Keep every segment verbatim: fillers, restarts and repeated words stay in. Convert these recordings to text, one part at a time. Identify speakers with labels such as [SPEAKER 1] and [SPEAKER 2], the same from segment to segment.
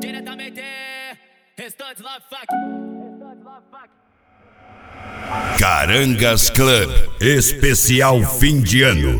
[SPEAKER 1] Diretamente, Restantes Love Fuck.
[SPEAKER 2] Carangas Club, especial fim de ano.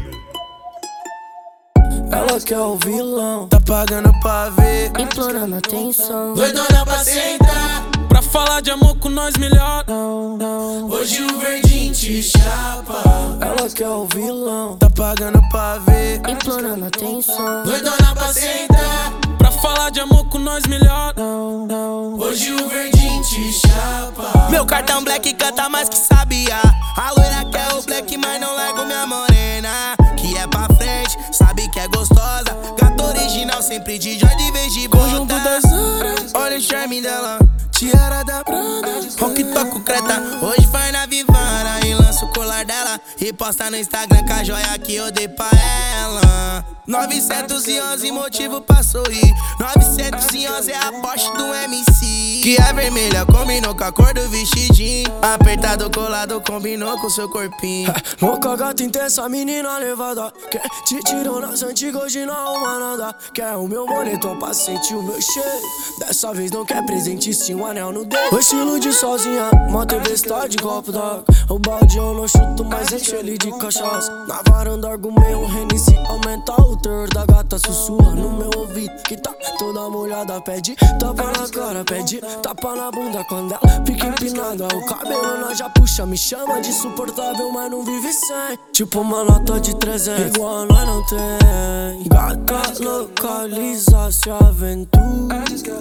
[SPEAKER 3] Ela quer o vilão, tá pagando pra ver,
[SPEAKER 4] implorando atenção,
[SPEAKER 3] doidona pra sentar,
[SPEAKER 5] pra falar de amor com nós melhor.
[SPEAKER 3] não, não.
[SPEAKER 5] Hoje o verdinho te chapa.
[SPEAKER 3] Ela quer o vilão, tá pagando pra ver,
[SPEAKER 4] implorando atenção,
[SPEAKER 3] doidona pra sentar,
[SPEAKER 5] pra falar de amor com nós melhor.
[SPEAKER 3] não, não.
[SPEAKER 5] Hoje o verdinho te chapa.
[SPEAKER 3] Meu cartão black canta mais que sabia. A loira quer o black, mas não largo minha morena, que é pra frente, sabe que é gostosa. Gato original, sempre de Jordan em vez de bota. Conjunto das horas, olha o charme dela, tiara da Prada, rock toco creta. Hoje vai na Vivana e lança o colar dela e posta no Instagram com a joia que eu dei pra ela. Novecentos e onze motivo pra sorrir, novecentos e onze é a Porsche do M C, que é vermelha, combinou com a cor do vestidinho, apertado, colado, combinou com seu corpinho. Louca, gata intensa, menina levada, que te tirou nas antigas, hoje não arruma nada. Quer o meu moletom pra sentir o meu cheiro, dessa vez não quer presente, sim um anel no dedo. O estilo de sozinha, uma T V Star de copo d'água. O balde eu não chuto, mas enche ele de cachaça. Na varanda argumei um Hennessy, aumenta o terror da gata, sussurra no meu ouvido que tá toda molhada. Pede tapa na cara, pede tapa na bunda quando ela fica empinada. O cabelo nós já puxa, me chama de insuportável, mas não vive sem. Tipo uma nota de trezentos, igual a nós não tem. Gata localiza, se aventura,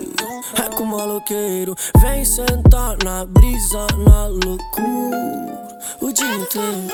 [SPEAKER 3] é com maloqueiro, vem sentar na brisa, na loucura o dia inteiro.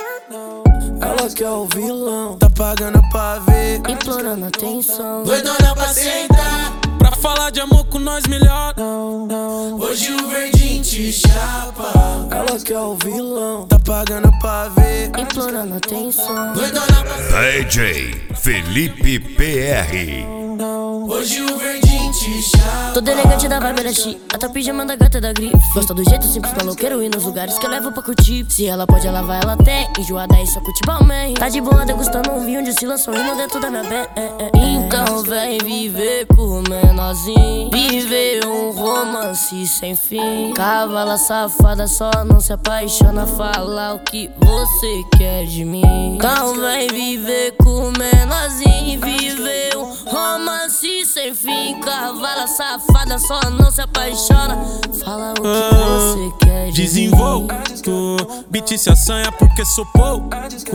[SPEAKER 3] Ela quer o vilão, tá pagando pra ver,
[SPEAKER 4] implorando atenção,
[SPEAKER 3] doidona pra sentar,
[SPEAKER 5] pra falar de amor com nós melhor.
[SPEAKER 3] não, não.
[SPEAKER 5] Hoje o verdinho te chapa.
[SPEAKER 3] Ela quer o vilão, tá pagando pra ver,
[SPEAKER 4] implorando atenção,
[SPEAKER 3] doidona pra sentar,
[SPEAKER 2] D J Felipe P R.
[SPEAKER 3] não.
[SPEAKER 5] Hoje o verdinho te chapa.
[SPEAKER 4] Toda elegante da vibe da chi, até o pijama da gata da grife. Gosta do jeito simples, maloqueiro e nos lugares que eu levo pra curtir. Se ela pode, ela vai, ela tem. Enjoada aí, só curte balmain. Tá de boa degustando um vinho de oscilação rindo dentro da minha bem. Então vem viver com o menorzinho, viver um romance sem fim. Cavala safada, só não se apaixona, fala o que você quer de mim. Então vem viver com o menorzinho, viver um romance sem fim. Cavala safada, só não se apaixona, fala o que você quer de
[SPEAKER 5] Desenvolto,
[SPEAKER 4] mim.
[SPEAKER 5] beat se assanha porque sou pouco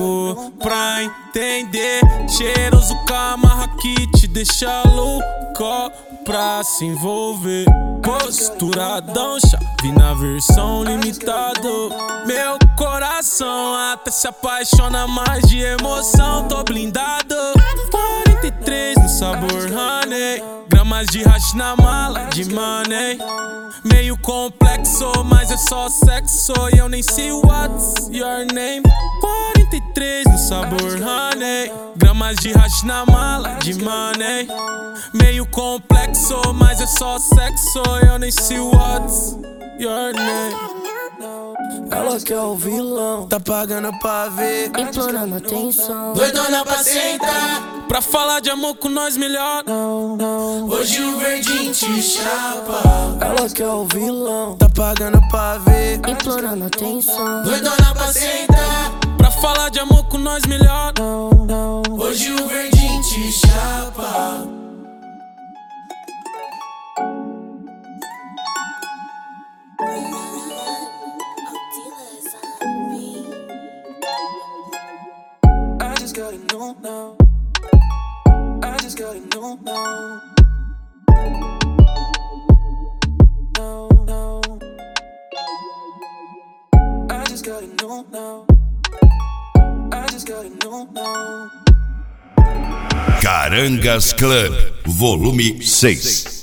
[SPEAKER 5] pra entender. Cheiroso camarra que te deixa louco pra se envolver. Posturadão, chave na versão limitado. Meu coração até se apaixona mais de emoção. Tô blindado, quarenta e três no sabor honey, gramas de hash na mala de money. Meio complexo, mas é só sexo e eu nem sei what's your name. Quarenta e três no sabor honey, gramas de hash na mala de money. Meio complexo, mas é só sexo e eu nem sei what's your name.
[SPEAKER 3] Ela quer o vilão, tá pagando pra ver,
[SPEAKER 4] Implorando atenção,
[SPEAKER 3] doidona pra sentar,
[SPEAKER 5] pra falar de amor com nós melhor.
[SPEAKER 3] não, não.
[SPEAKER 5] Hoje o verdinho te chapa.
[SPEAKER 3] Ela quer o vilão, tá pagando pra ver,
[SPEAKER 4] implorando atenção,
[SPEAKER 3] doidona pra sentar,
[SPEAKER 5] pra falar de amor com nós melhor.
[SPEAKER 3] não, não.
[SPEAKER 5] Hoje o verdinho te chapa.
[SPEAKER 3] I just gotta know now. I just gotta know now. No, no. I just gotta know now. I just gotta know now.
[SPEAKER 2] Carangas Club, volume seis.